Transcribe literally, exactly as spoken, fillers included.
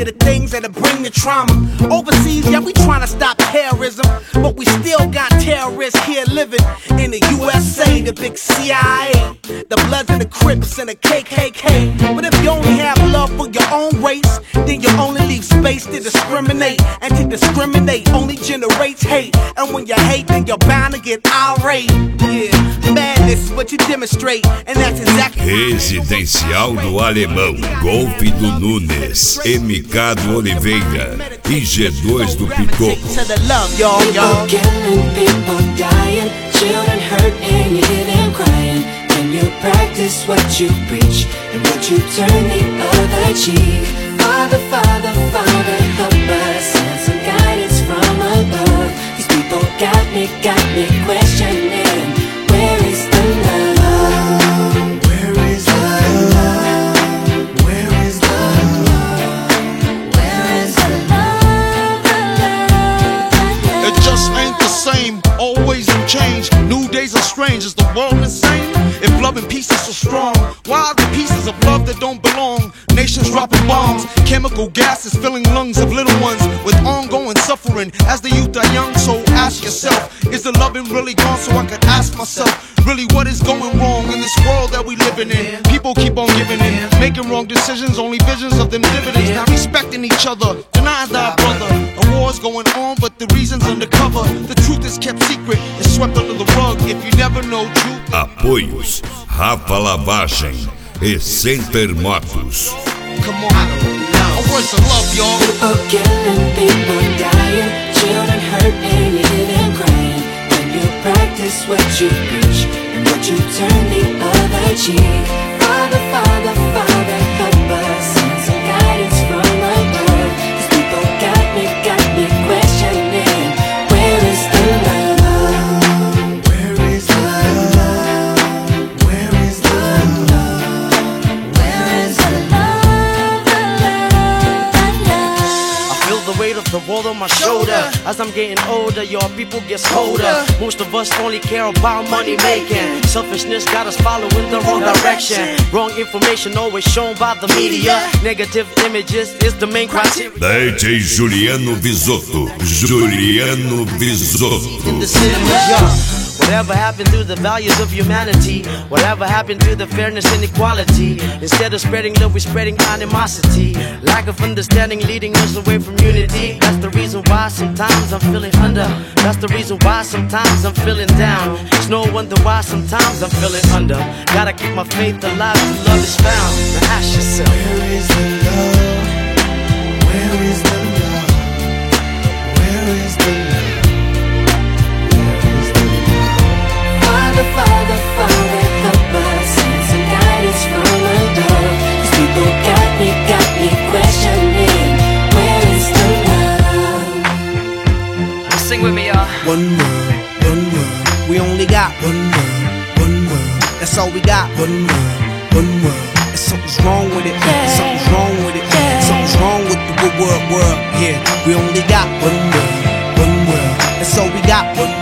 to the things that'll bring the trauma. Overseas, yeah, we trying to stop terrorism, but we still got terrorists here living in the U S A, the big C I A, the Bloods and the Crips and the K K K. But if you only have love for your own race, then you only leave space to discriminate, and to discriminate only generates hate. And when you hate, then you're bound to get irate. Yeah, madness is what you demonstrate, and that's exactly. Residencial do Alemão, Golfe do Nunes, M K do Oliveira e G dois do Pitoco. People killing, people dying, children hurt and you hear them crying. When you practice what you preach and what you turn the other cheek. Father, Father, Father, help us, send some guidance from above. These people got me, got me questioning, where is the love? Where is the love? Where is the love? Where is the love? It just ain't the same, always in change. New days are strange, is the world insane? If love and peace is so strong, why are the pieces of love that don't belong? Nations dropping bombs, chemical gases filling lungs of little ones with ongoing suffering as the youth are young. So ask yourself, is the loving really gone? So I could ask myself, really what is going wrong in this world that we living in? People keep on giving in, making wrong decisions, only visions of them dividends. Not respecting each other, denying thy brother. A war's going on, but the reason's undercover. The truth is kept secret, it's swept under the rug. If you never know truth. Apoios Rafa Lavagem e Center Motos. Come on, I don't know. Where's the love, y'all? People killing, people dying, children hurt and you hear them crying. When you practice what you preach and what you turn the other cheek. Father, Father, Father, help us, send some guidance from above. These people got me, got me questioning, where is the love? Where is the love? Where is the love? Where is the love? I feel the weight of the world on my shoulder. As I'm getting older, your people get colder. Most of us only care about money making. Selfishness got us following the wrong direction. Wrong information always shown by the media. Negative images is the main criteria. D J Juliano Visotto, Juliano Visotto. In the cinemas, yeah. Whatever happened to the values of humanity? Whatever happened to the fairness and equality? Instead of spreading love, we're spreading animosity. Lack of understanding leading us away from unity. That's the reason why sometimes I'm feeling under. That's the reason why sometimes I'm feeling down. It's no wonder why sometimes I'm feeling under. Gotta keep my faith alive till love is found. Now ask yourself, where is the love? Where is the love? Where is the love? Father, Father, Father, help us, send some guidance from above. These people got me, got me questioning, where is the love? sing with me, y'all. One world, one world, we only got one world, one world, that's all we got. One world, one world, and something's wrong with it, yeah. something's wrong with it, yeah. Something's wrong with the world, world, yeah. We only got one world, one world, that's all we got. One